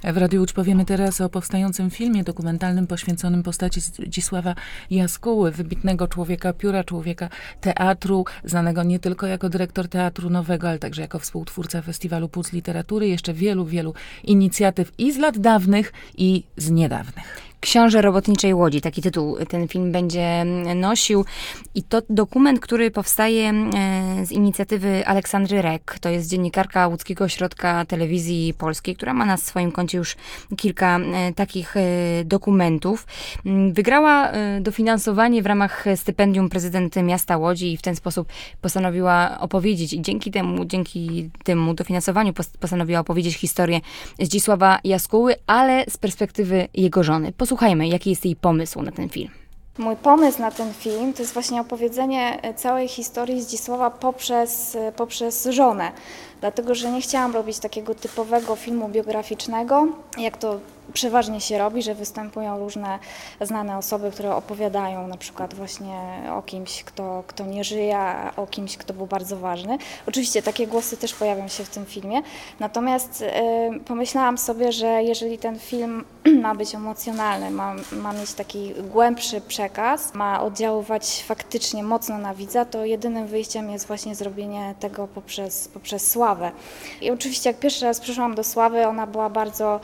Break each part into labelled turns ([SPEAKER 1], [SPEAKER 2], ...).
[SPEAKER 1] W Radiu Łódź powiemy teraz o powstającym filmie dokumentalnym poświęconym postaci Zdzisława Jaskuły, wybitnego człowieka pióra, człowieka teatru, znanego nie tylko jako dyrektor Teatru Nowego, ale także jako współtwórca Festiwalu Puls Literatury, jeszcze wielu inicjatyw i z lat dawnych, i z niedawnych.
[SPEAKER 2] Książę robotniczej łodzi, taki tytuł ten film będzie nosił. I to dokument, który powstaje z inicjatywy Aleksandry Rek. To jest dziennikarka Łódzkiego Ośrodka Telewizji Polskiej, która ma na swoim koncie już kilka takich dokumentów. Wygrała dofinansowanie w ramach stypendium prezydent miasta Łodzi i w ten sposób postanowiła opowiedzieć, i dzięki temu dofinansowaniu postanowiła opowiedzieć historię Zdzisława Jaskuły, ale z perspektywy jego żony. Posłuchajmy, jaki jest jej pomysł na ten film.
[SPEAKER 3] Mój pomysł na ten film to jest właśnie opowiedzenie całej historii Zdzisława poprzez żonę. Dlatego, że nie chciałam robić takiego typowego filmu biograficznego, jak to przeważnie się robi, że występują różne znane osoby, które opowiadają na przykład właśnie o kimś, kto nie żyje, a o kimś, kto był bardzo ważny. Oczywiście takie głosy też pojawią się w tym filmie, natomiast pomyślałam sobie, że jeżeli ten film ma być emocjonalny, ma mieć taki głębszy przekaz, ma oddziaływać faktycznie mocno na widza, to jedynym wyjściem jest właśnie zrobienie tego poprzez Sławę. I oczywiście jak pierwszy raz przyszłam do Sławy, ona była bardzo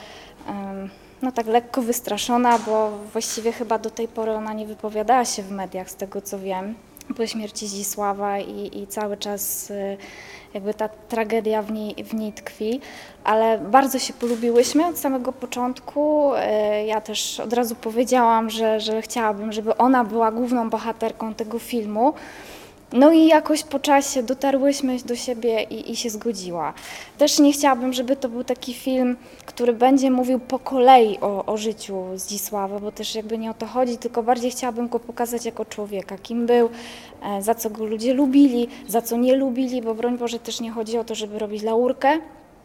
[SPEAKER 3] tak lekko wystraszona, bo właściwie chyba do tej pory ona nie wypowiadała się w mediach, z tego co wiem, po śmierci Zdzisława i cały czas jakby ta tragedia w niej tkwi, ale bardzo się polubiłyśmy od samego początku. Ja też od razu powiedziałam, że chciałabym, żeby ona była główną bohaterką tego filmu. No i jakoś po czasie dotarłyśmy do siebie i się zgodziła. Też nie chciałabym, żeby to był taki film, który będzie mówił po kolei o życiu Zdzisława, bo też jakby nie o to chodzi, tylko bardziej chciałabym go pokazać jako człowieka, kim był, za co go ludzie lubili, za co nie lubili, bo broń Boże też nie chodzi o to, żeby robić laurkę,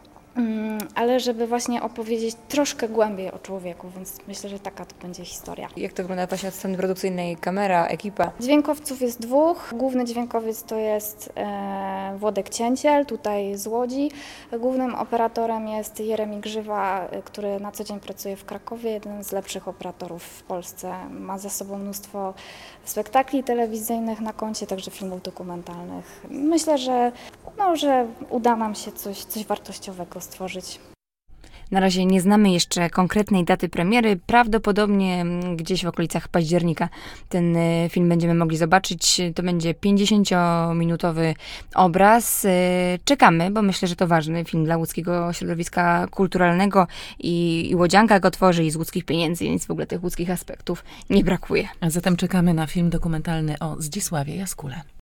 [SPEAKER 3] ale żeby właśnie opowiedzieć troszkę głębiej o człowieku, więc myślę, że taka to będzie historia.
[SPEAKER 2] Jak to wygląda właśnie od strony produkcyjnej? Kamera, ekipa?
[SPEAKER 3] Dźwiękowców jest dwóch. Główny dźwiękowiec to jest Włodek Cięciel, tutaj z Łodzi. Głównym operatorem jest Jeremi Grzywa, który na co dzień pracuje w Krakowie, jeden z lepszych operatorów w Polsce. Ma za sobą mnóstwo spektakli telewizyjnych na koncie, także filmów dokumentalnych. Myślę, że uda nam się coś wartościowego stworzyć.
[SPEAKER 2] Na razie nie znamy jeszcze konkretnej daty premiery. Prawdopodobnie gdzieś w okolicach października ten film będziemy mogli zobaczyć. To będzie 50-minutowy obraz. Czekamy, bo myślę, że to ważny film dla łódzkiego środowiska kulturalnego i łodzianka go tworzy i z łódzkich pieniędzy, więc w ogóle tych łódzkich aspektów nie brakuje.
[SPEAKER 1] A zatem czekamy na film dokumentalny o Zdzisławie Jaskule.